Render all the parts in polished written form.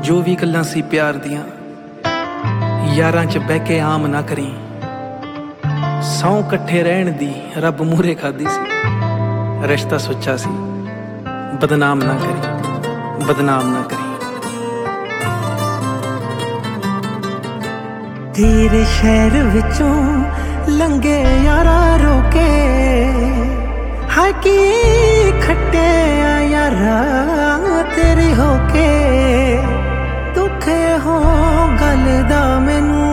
जो भी गल्लां सी प्यार दियां यारां च बह के आम ना करी। सौं कट्ठे रहण दी रब मूहरे खादी सी, रिश्ता सुच्चा सी बदनाम ना करी, बदनाम ना करी। तेरे शहर विचों लंघे यारा रोके, हाकी खट्टे यारा तेरी होके। दुख हो गल दा मैनू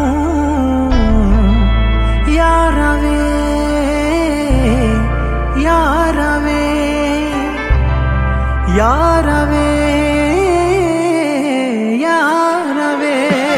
यारा वे, यारा वे, यारा वे, यारा वे।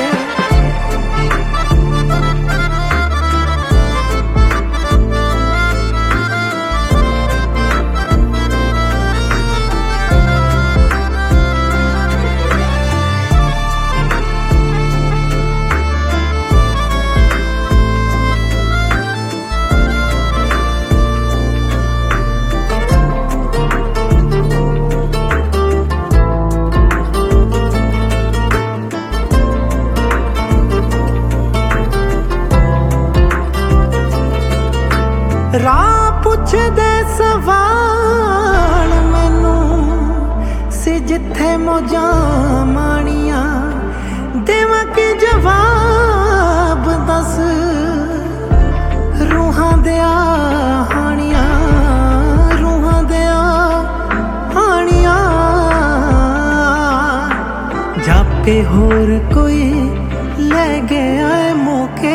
राह पुछदे सवाल मैनू सी जिथे मौजां माणियां, देवां कि जवाब दस रूहां दिया हानियां, रूहां दिया हानियां। जापे होर कोई ले गया मौके,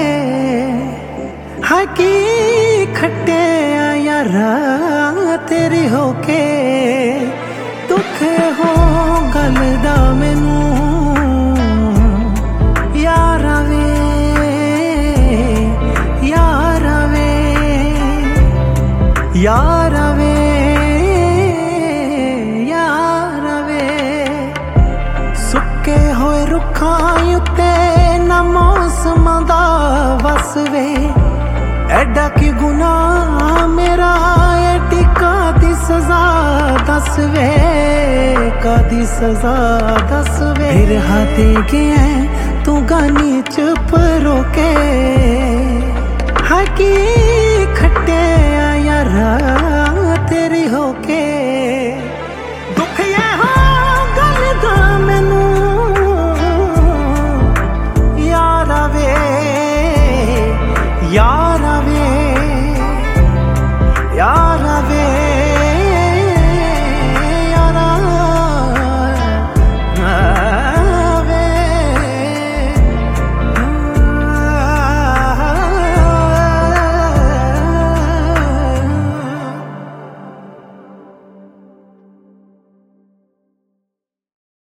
हाकी खट्टे यारा तेरी होके। दुख हो गल दा मैनू यारा वे, यारा वे, यारा वे, यारा वे। सुक्के होए रुखां उत्ते ना मौसमां दा वस वे, एडा की गुनाह मेरा एडी कादी सजा दस वे, कादी सजा दस वे। बिरहा दे गया तू गानी चुप रोके, हाकी खट्टे यारा